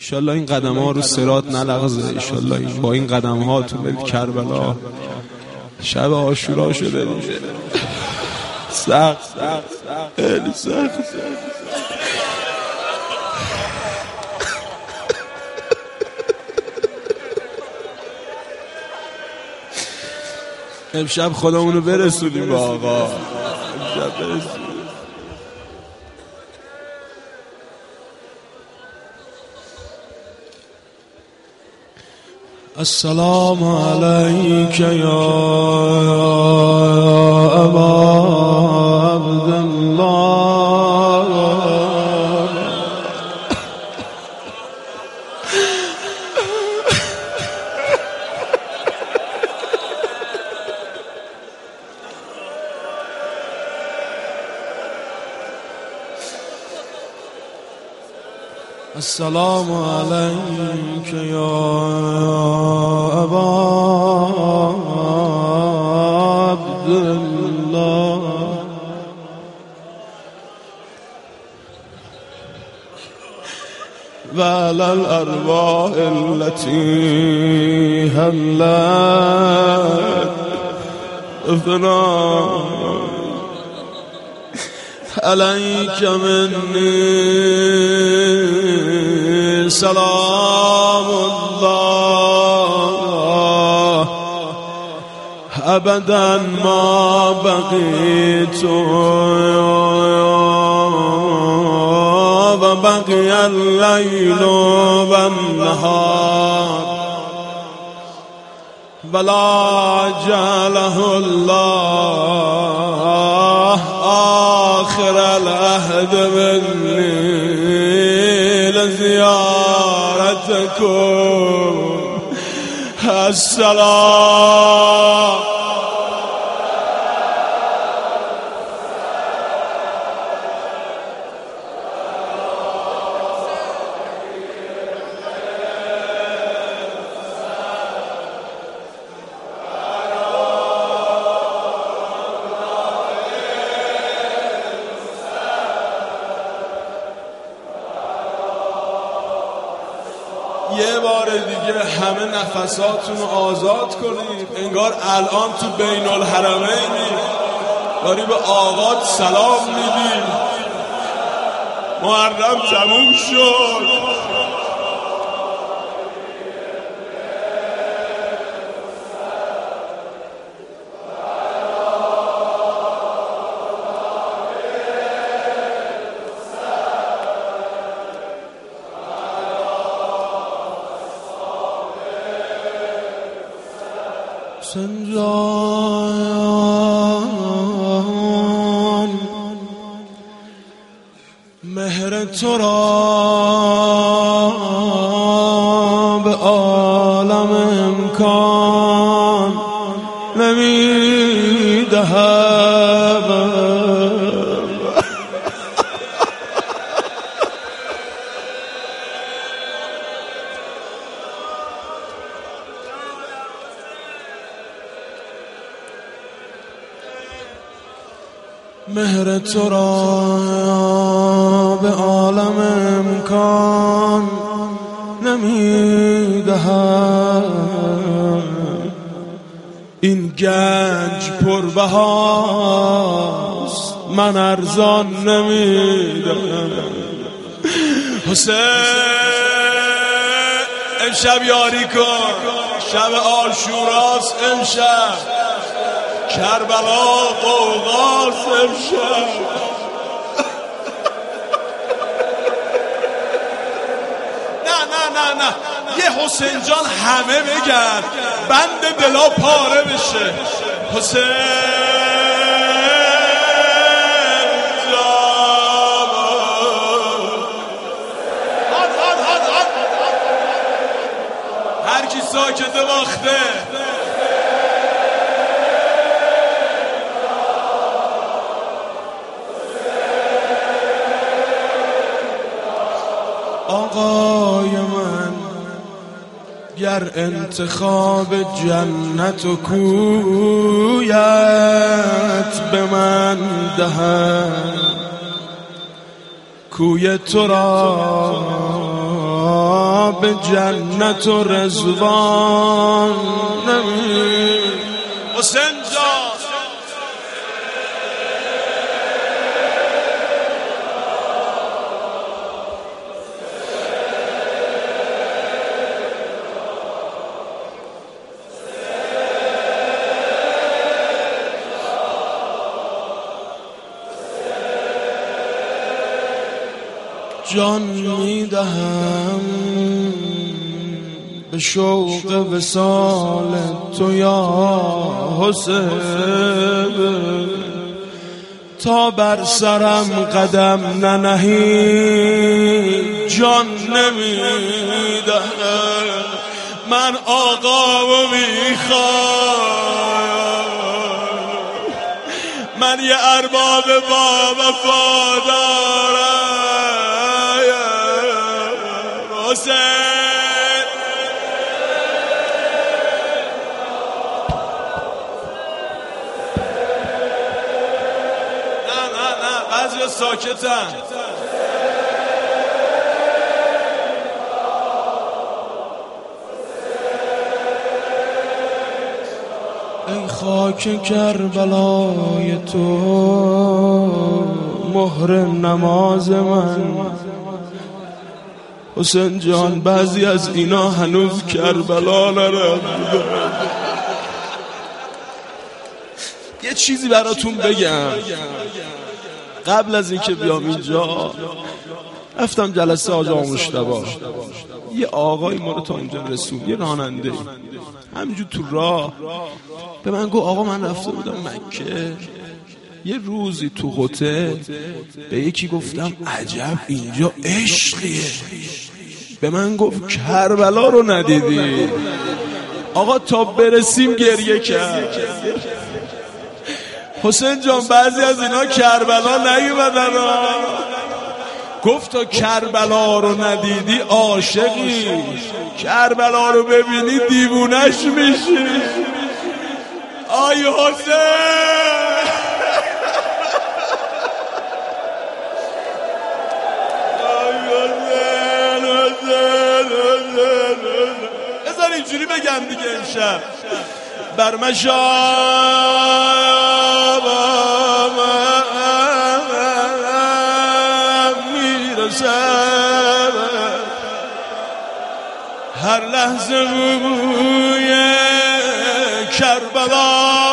انشالله این قدم ها رو صراط نلغزه، انشالله این با این قدم ها تو ملک کربلا شب عاشورا شده دیگه. سخت خیلی سخت. امشب خودمونو برسونیم با آقا، امشب برسونیم. السلام علیک یا ابا عبدالله، السلام علیک یا ابا عبدالله، و علی الارواح التي حلت فنا علیک منی سلام الله ابدا ما بقیت و بقی اللیل و النهار ولا جعله الله آخر العهد منی لزیارتکم. السلام یه بار دیگه همه نفساتون رو آزاد کنید، انگار الان تو بین الحرمینی داری به آقات سلام میدی. محرم تموم شد، سنجان مهر تو را به عالم امکان نمیدهد. مهر تو را به عالم امکان نمیدهد. این گنج پربهاست من ارزان نمیدهم. حسین امشب یاری کن، شب عاشوراست امشب، کربلا قوقاست امشب. نه یه حسین جان همه بگن بند دلا پاره بشه. حسین جان هر کی ساکته باخته. آقای من گر انتخاب جنت و کویت به من دهد، کوی تو را به جنت و رضوان نمی حسین جان جان میدهم به شوق وصال تو یا حسین تا بر سرم قدم ننهی جان نمیدهم من آقامو میخوام من یه ارباب با وفا دارم حسین نه بعضی ساکتن ای خاک کربلای تو مهر نماز من حسین جان بعضی از اینا هنوز کربلا نرفتن یه چیزی براتون بگم قبل از اینکه بیام اینجا رفتم جلسه آقا مشتبه یه آقای ما رو تا اونجا رسوند یه راننده همینجور تو راه به من گفت آقا من رفته بودم مکه یه روزی تو هتل به یکی گفتم عجب اینجا عشقیه به من گفت کربلا رو ندیدی آقا تا برسیم گریه کرد حسین جان بعضی از اینا کربلا نیومدن گفت تا کربلا رو ندیدی عاشقی کربلا رو ببینی دیوونش میشی آی حسین بذار اینجوری بگم دیگه امشب بر مشابم میرسم هر لحظه بوی کربلا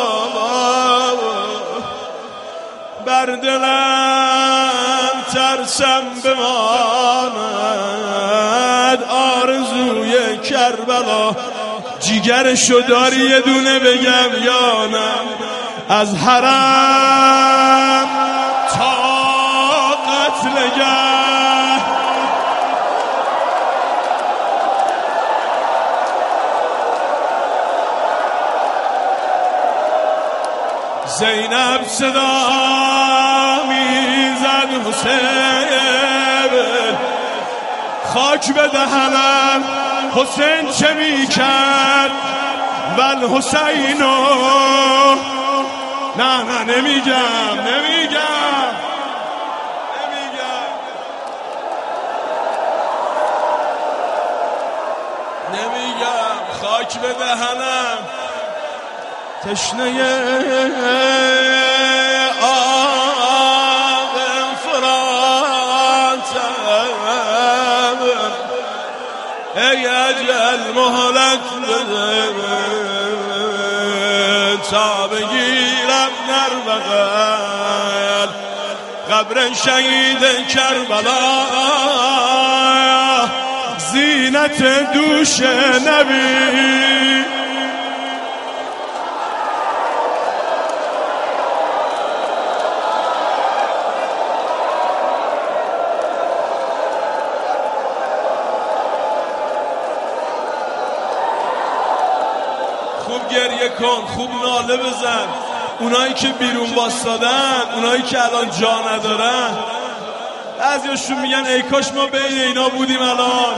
بر دلم ترسم بماند آرزوی کربلا جیگرشو داری یه دونه بگم یا نه از حرم تا قتلگه زینب صدا میزد حسین خاک به دهنم حسین چه میکرد ول حسینو نه نمیگم خاک به دهنم تشنه آب فراتم ای اجل مهلت بده تا بگیرم در بغل قبر شهید کربلا زینت دوش نبی خوب گریه کن خوب ناله بزن اونایی که بیرون واسادن اونایی که الان جا ندارن بعضیاشون میگن ای کاش ما بین اینا بودیم الان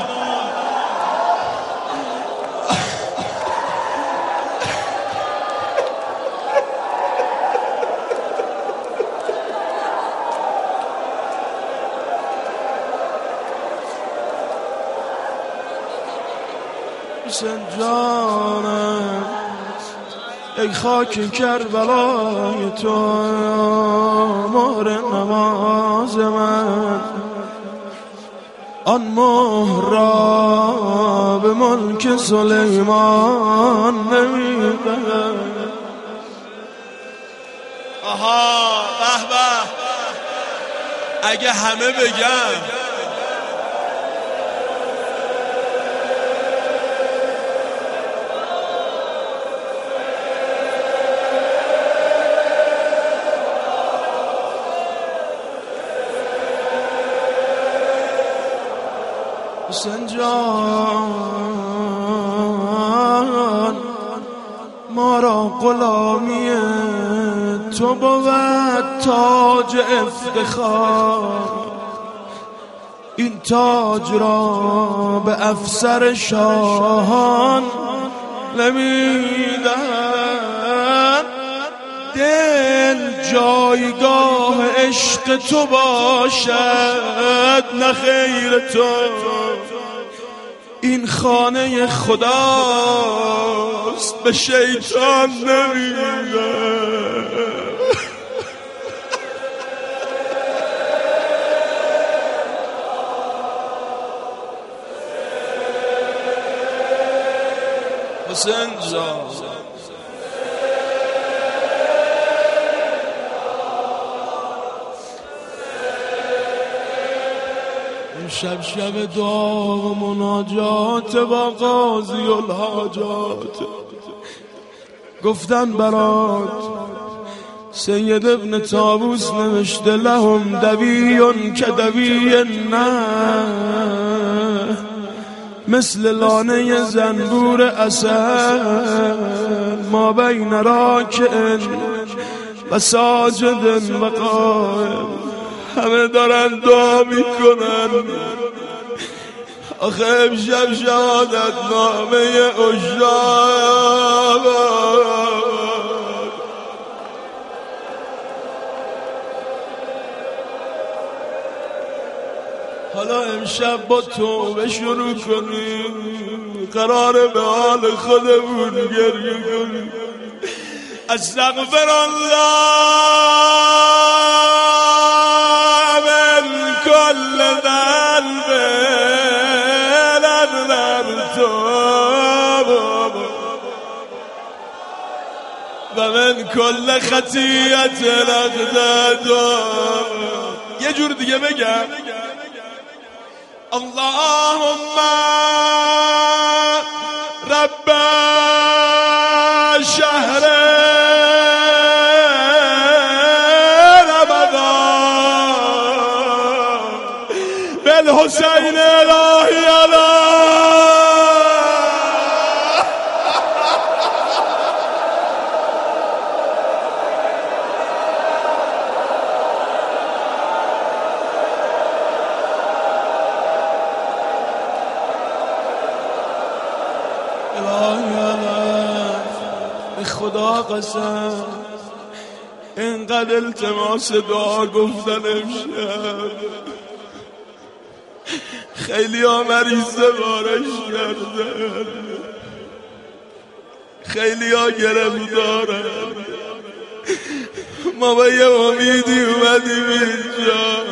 حسین جانم ای خاک کربلای تو مهر نماز من، آن مهر را به ملک سلیمان نمیدن. آها به به، اگه همه بگن حسین جان ما را غلامی تو بود تاج افتخار، این تاج را به افسر شاهان نمیدن. دل جایگاه عشق تو باشد نه خیر تو، این خانه خداست به شیطان نمیدن. حسین جان شب دعا و مناجات با قاضی الحاجات، گفتن برات سید ابن طاووس نوشته لهم دویون که دوی نه، مثل لانه زنبور اصل ما بین راکع و ساجد و قائم. همه دارن دعا میکنن آخه امشب شهادت نامه اشاق. حالا امشب با توبه شروع کنیم، قراره به حال خودمون گریه کنیم. استغفر الله من كل ذنب لنرتب و من كل خطیئت لقدد. یه جور دیگه بگم اللهم رب شهر بالحسین الهی علی به خدا قسم اینقدر التماس دعا گفتن امشب، خیلی ها مریضه بارش کردن، خیلی ها گرفتارن. ما با یه امیدی اومدیم اینجا،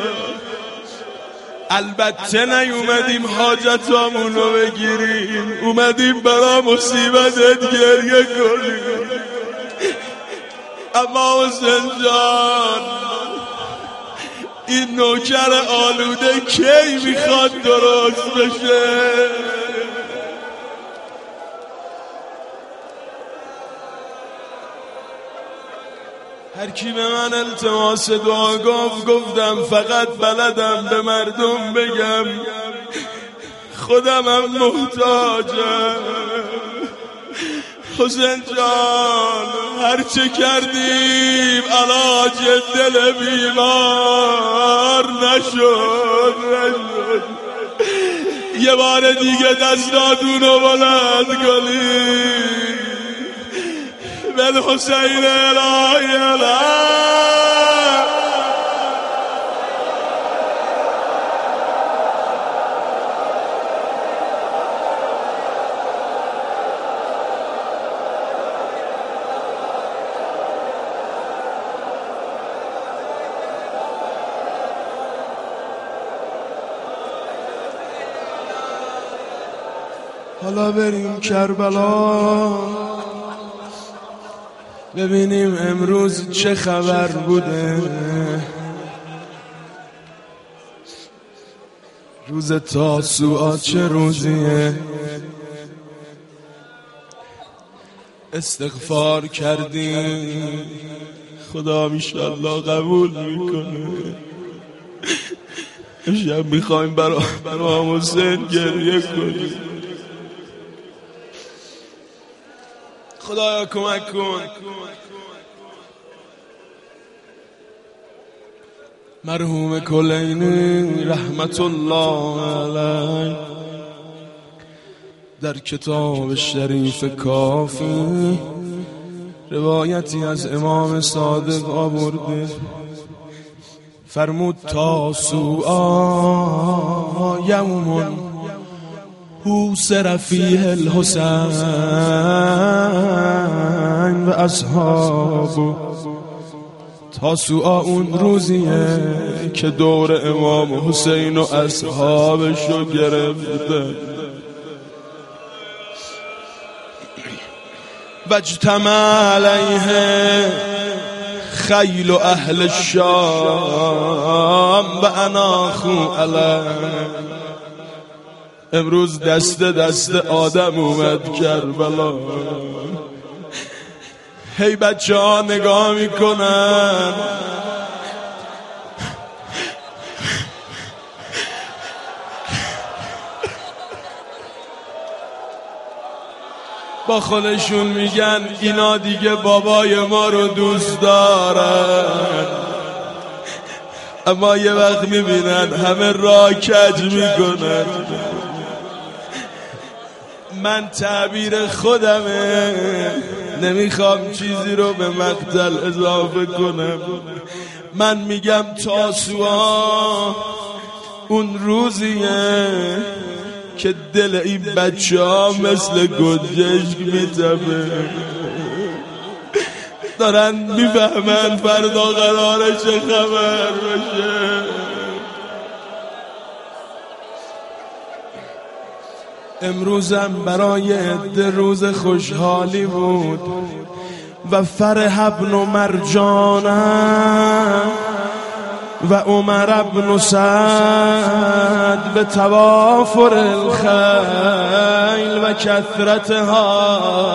البته نیومدیم حاجتامونو بگیریم، اومدیم برا مصیبتت گریه کنیم. اما حسین جان این نوکر آلوده کی میخواد درست بشه؟ هر کی به من التماس دعا گفتم فقط بلدم به مردم بگم خودمم محتاجم. حسین جان هرچه کردیم علاج دل بیمار نشد. یه بار دیگه دستاتونو بلند کنید بالحسین الهی علی. حالا بریم کربلا ببینیم امروز چه خبر بوده. روز تاسوعا چه روزیه؟ استغفار کردیم خدا انشالله قبول میکنه. امشب میخوایم برای امام حسین گریه کنیم. خدایا کمک کن. مرحوم کلینی رحمت الله علیه در کتاب شریف کافی روایتی از امام صادق آورده. فرمود تاسوعا یوم حوصر فیه الحسین و اصحابه. تاسوعا اون روزیه که دور امام حسین و اصحابشو گرفته. و اجتمع علیه خیل اهل الشام و اناخو علیه. امروز دست آدم اومد کربلا. هی بچه ها نگاه میکنن با خودشون میگن اینا دیگه بابای ما رو دوست دارن، اما یه وقت میبینن همه را کج میکنن. من تعبیر خودمه، نمیخوام چیزی رو به مقتل اضافه کنم. من میگم تاسوعا اون روزیه که دل این بچه ها مثل گنجشک میتپه. دارن میفهمن فردا قراره چه خبر باشه. امروزم برای عده روز خوشحالی بود. و فرح ابن مرجانه و عمر ابن سعد به توافر الخیل و کثرتها.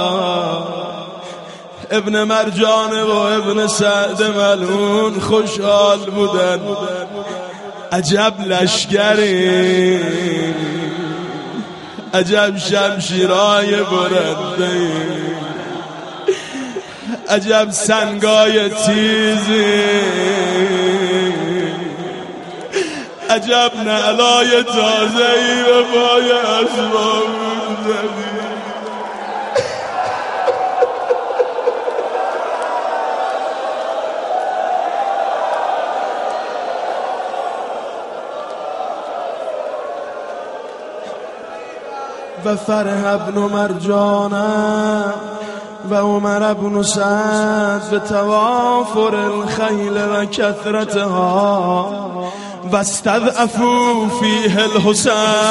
ابن مرجانه و ابن سعد ملعون خوشحال بودن. عجب لشکری، عجب شمشیرای برنده، عجب سنگای تیزی، عجب نعلای تازه‌ای و پای اسباب زدی. و فرح ابن مرجانه و عمر ابن سعد به توافر الخیل و کثرتها و استضعفوا فیه الحسین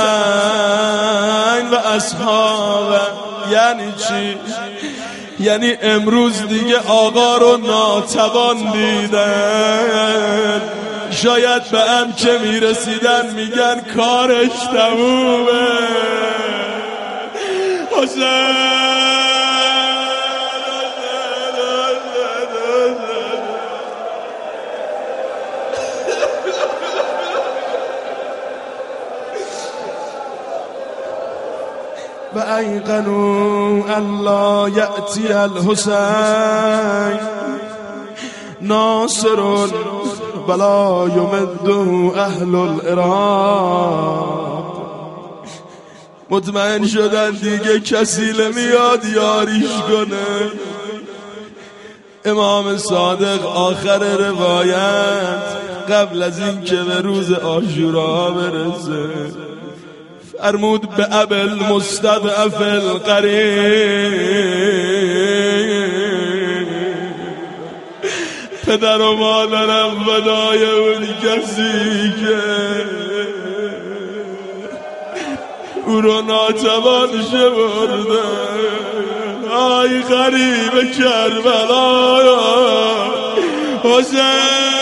و اصحابه. یعنی چی؟ یعنی امروز دیگه آقا رو ناتوان دیدن. شاید به هم که میرسیدن میگن کارش تمومه. حسین و ایقنوا الله یأتی الحسین ناصر ولا یمده اهل العراق. مطمئن شدن دیگه کسی نمیاد یاریش کنه. امام صادق آخر روایت قبل از این که به روز عاشورا برسه فرمود به ابل مستضعف القریب، پدر و مادرم فدای اون کسی که او رو ناتوان شمرده. آی غریب کربلا حسین،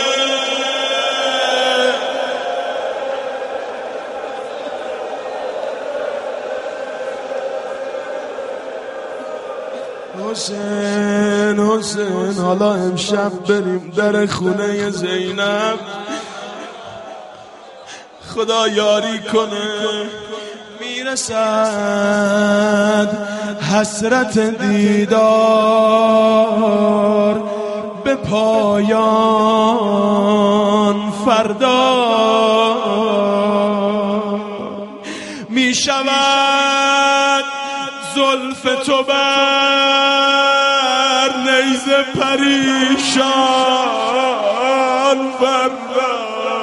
حسین حسین حالا امشب بریم در خونه زینب، خدا یاری کنه. میرسد حسرت دیدار به پایان، فردا میشود زلف تو بر نیزه پریشان، فردا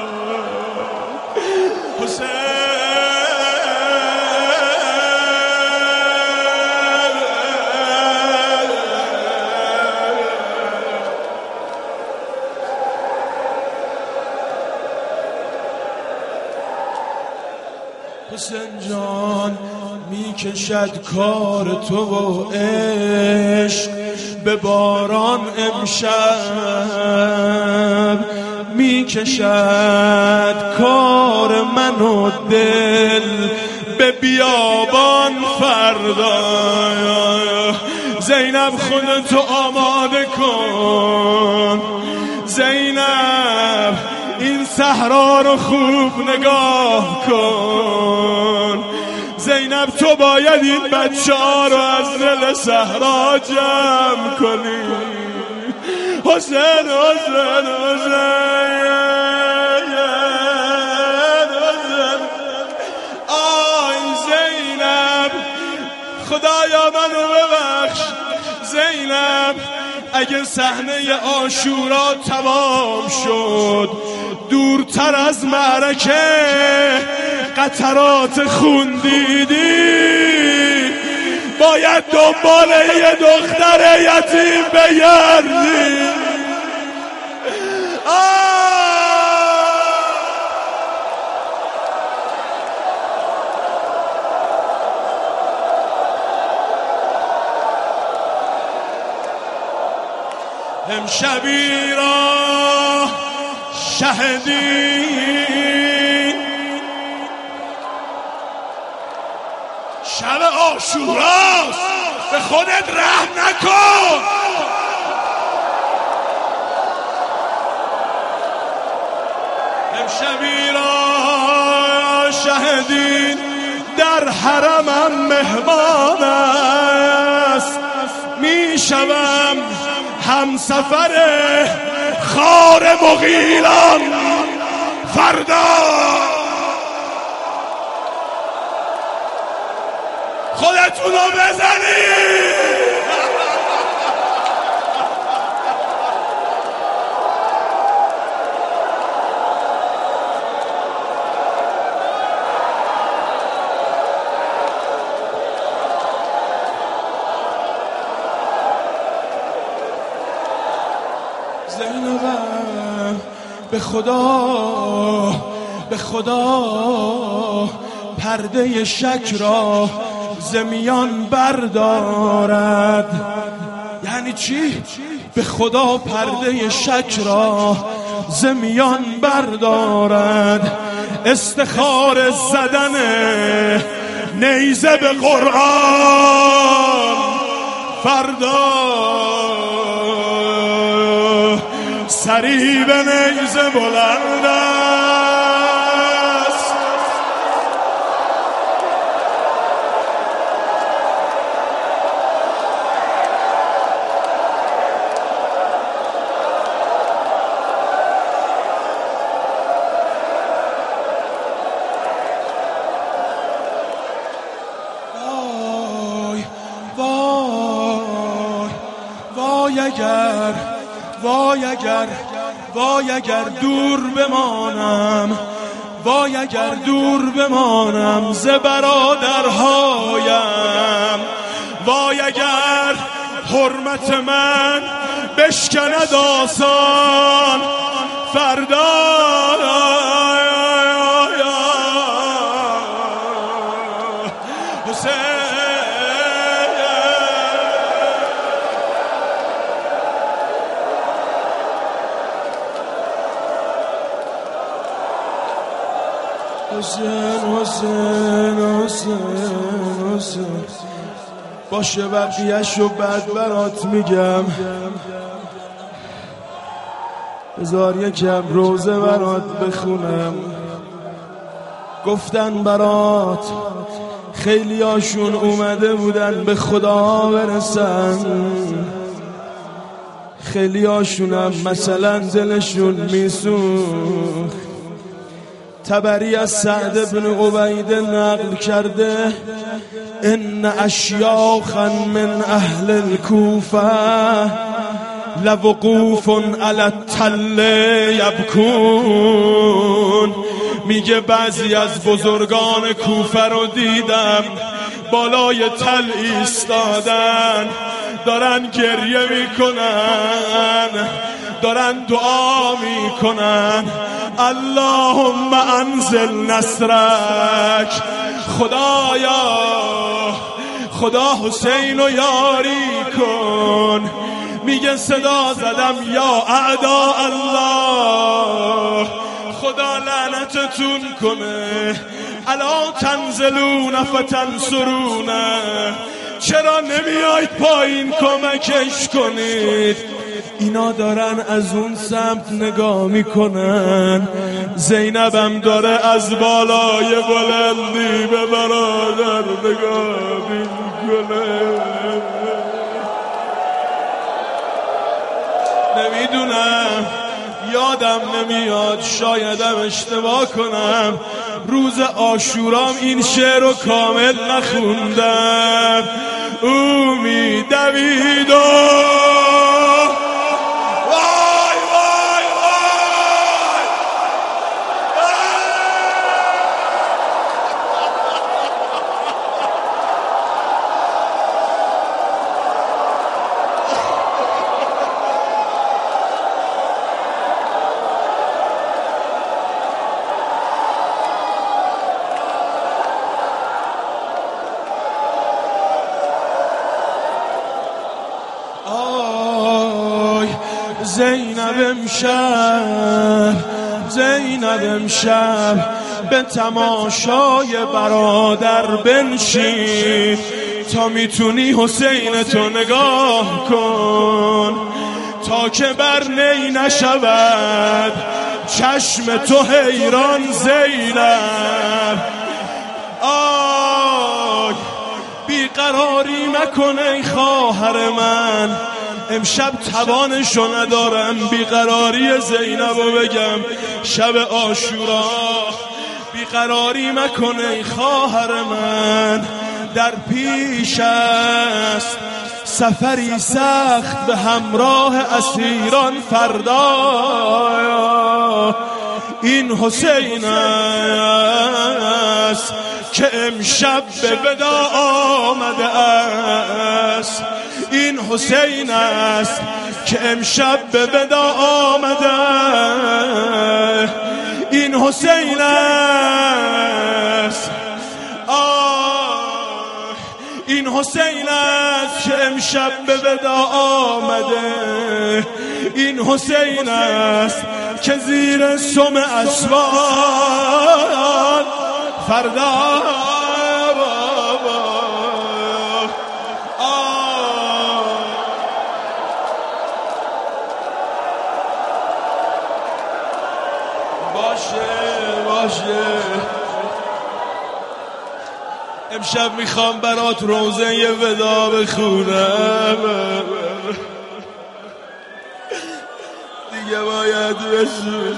حسین جان میکشد کار تو و عشق به باران، امشب میکشد کار من و دل به بیابان، فردا زینب خودتو آماده کن. زینب این صحرا رو خوب نگاه کن. زینب تو باید این بچه ها رو از دل صحرا جمع کنی. حسین حسین حسین حسین، آی زینب خدایا منو ببخش. زینب اگه صحنه عاشورا تمام شد، دورتر از معرکه قطرات خون دیدی، باید دنبال یه دختر یتیم بگردی. امشبی را شهدی، شب عاشوراست، به خودت رحم نکن. امشبی را شهدی، در حرمم مهمان است، میشوم همسفر خار مغیلان، فردا خودتونو بزنید. زینبم به خدا پرده شک را زمیان بردارد. یعنی چی؟ به خدا پرده شک را زمیان بردارد. استخار زدن نیزه به قرآن، فردا سری به نیزه بلند است. وای اگر دور بمانم، وای اگر دور بمانم ز برادرهایم. وای اگر حرمت من بشکند آسان، فردا حسین باشه بقیه‌شو بعد برات میگم. بذار یکم روزه برات بخونم. گفتن برات خیلی هاشون اومده بودن به خدا برسن، خیلی هاشونم مثلا دلشون میسوخت. طبری از سعد بن عبیده نقل کرده ان اشیاخا من اهل الکوفه لوقوف علی التل یبکون. میگه بعضی از بزرگان کوفه رو دیدم بالای تل ایستادن، دارن گریه میکنن، دارن دعا میکنن اللهم انزل نصرک. خدایا خدا حسین رو یاری کن. میگه صدا زدم یا اعداء الله، خدا لعنتتون کنه. الا تنزلون فتنصرون، چرا نمیایید پایین کمکش کنید؟ اینا دارن از اون سمت نگاه میکنن. زینبم داره از بالای بلندی به برادر نگاه میکنه. نمیدونم، یادم نمیاد، شایدم اشتباه کنم. روز عاشورام این شعر رو کامل نخوندم. او میدوید و زینب امشب به تماشای برادر بنشین. تا میتونی حسین تو نگاه کن تا که بر نی نشود چشم تو حیران زینب. آی بیقراری مکن ای خواهر من، امشب توانشو ندارم بیقراری زینبو بگم. شب عاشورا بیقراری مکنه ای خواهر من، در پیش است سفری سخت به همراه اسیران فردا. این حسین است که امشب به ودا آمده است. این حسین است که امشب به ودا آمده. این حسین است، این حسین است که امشب به ودا آمده. این حسین است که زیر سم اسوان فردا باشه. امشب میخوام برات روزه ی ودا بخونم، دیگه باید بسوز.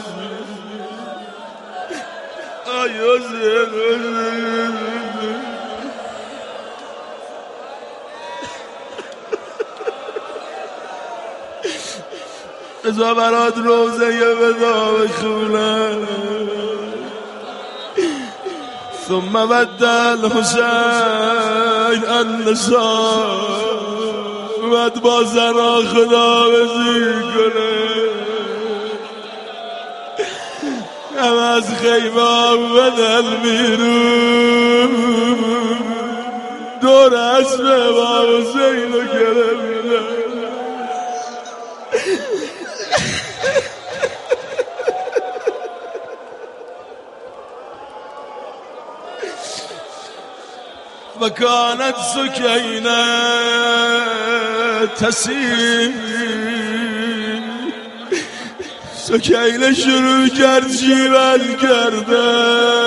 بذار برات روزه ی ودا بخونم. ثم بدل حسین النساء، بعد با زنا خدا بزی کنه. هم از خیمه بدل بیرون دور اسب امام حسین رو گرفتن. و کانت سکینه تسیم، سکینه شروع کرد جیون کرده.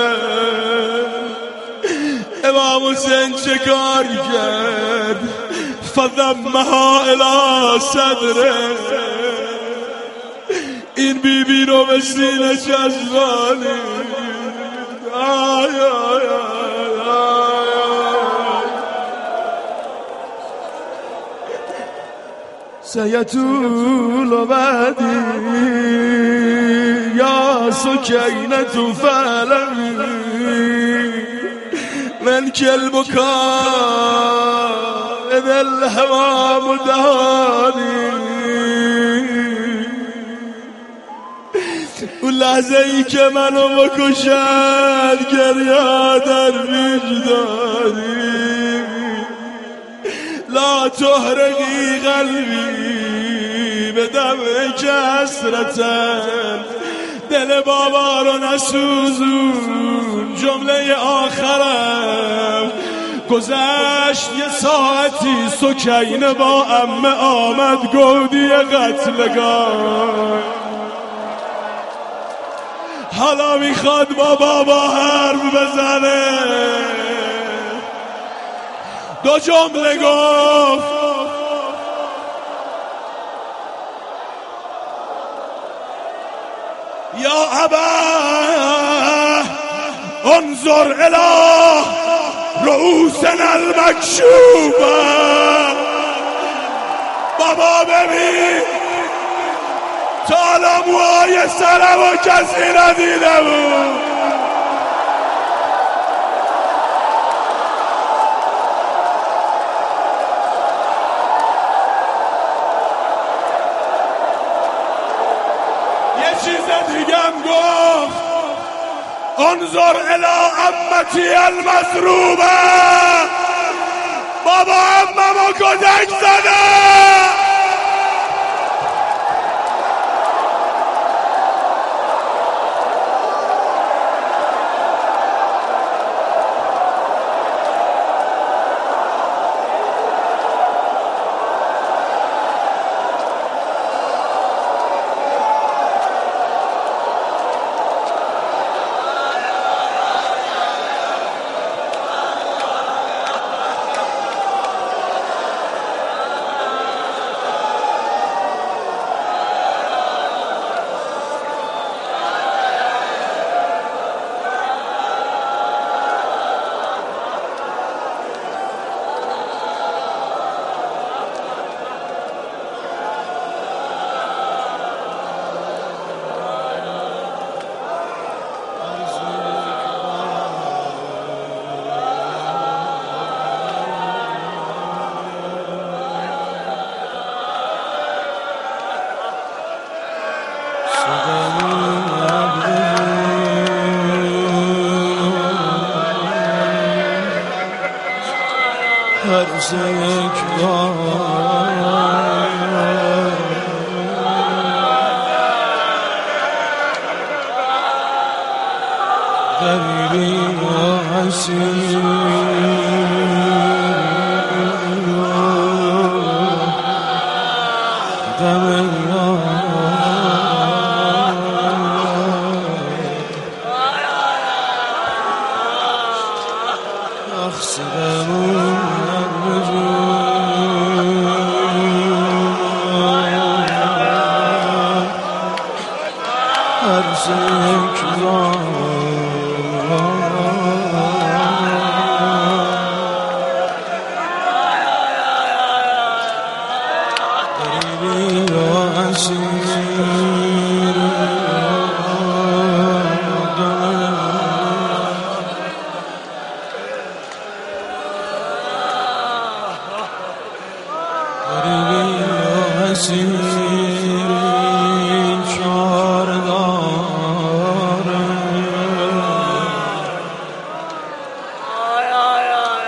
امام حسین چه کار کرد؟ فضمها الی صدره، این بیبی رو به سینه چسبانی. آی آی آی سیطول بعدی یا سکینة فعلمی من کل بکا اذا الهوا مدهانی. اون لحظه ای که منو بکشن گریه در وجدانی. لا تحرقی قلبی به دم کسرتن، دل بابا رو نسوزون. جمله آخرم گذشت یه ساعتی، سکینه با عمه آمد گودی قتلگاه. حالا میخواد با بابا حرف بزنه. دو جمله گفت، یا ابا انظر الی رؤوسنا المکشوفه. بابا ببین تا حالا موهای سرمو کسی ندیده بود. یه چیز دیگم گفت، انظر الی عمتی المضروبه. بابا عممو کتک زده. عرض یک بار غریبی و حسیر دم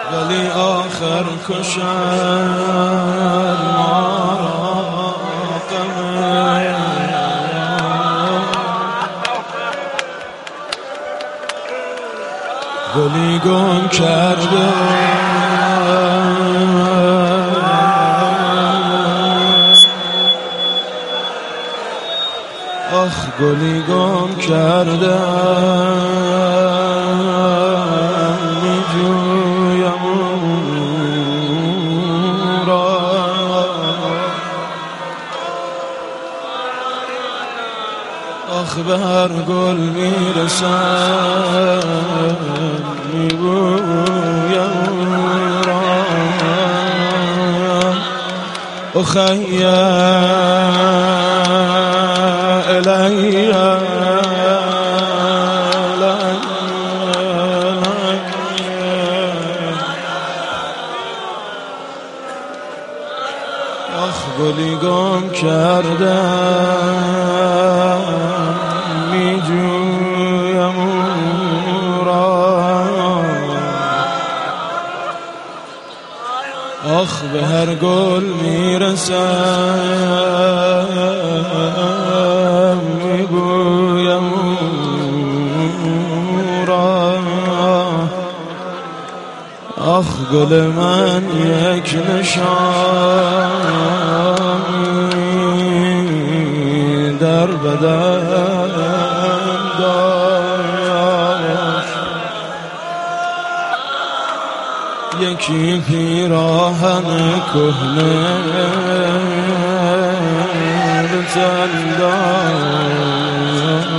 ولی آخر کشد مراقبه گلی گم کرده آخ گلی گم کرده میجویم او را آخ به هر گل میرسم میگویم او را اخی الی آخ گلی گم کردم میجویم او را آخ به هر گل میرسم میگویم او را آخ گل من یک نشانی در بدن داشت یکی پیراهن کهنه به تن داشت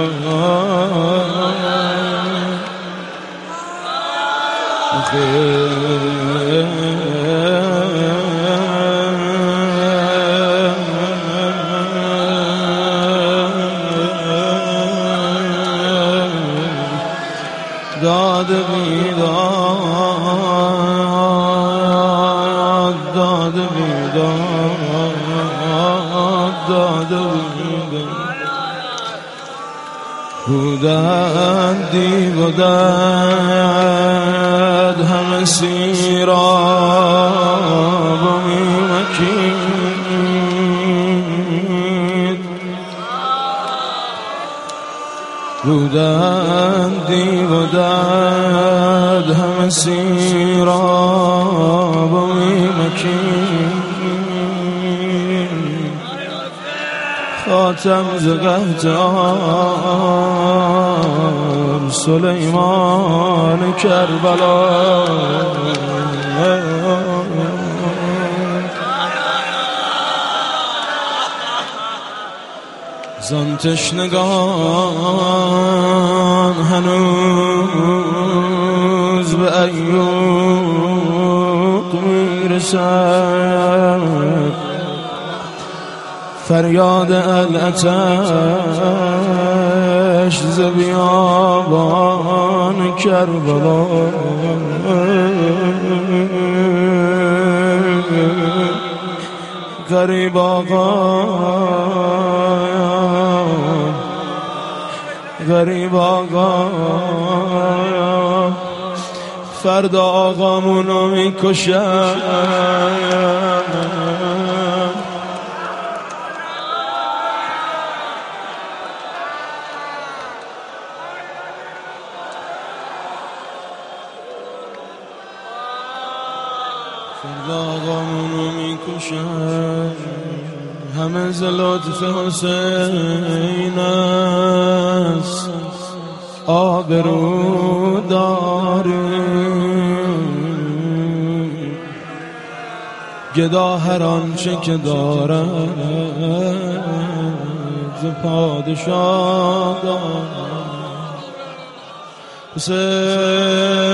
داد بیداد داد بیداد داد بیداد بودند دیو و دد همه سیراب و میمکید بودند دیو و دد همه سیراب و میمکید خاتم ز قهتان سلیمان کربلا زان تشنگان هنوز به ایوب میرسد فریاد العطش ز بیابان کربلا غریب آقا غریب آقا فردا آقامونو میکشن فردا آقامونو میکشن همه ز لطف حسین است آبرو داریم گدا هر آنچه که دارد ز پادشاه دارد حسین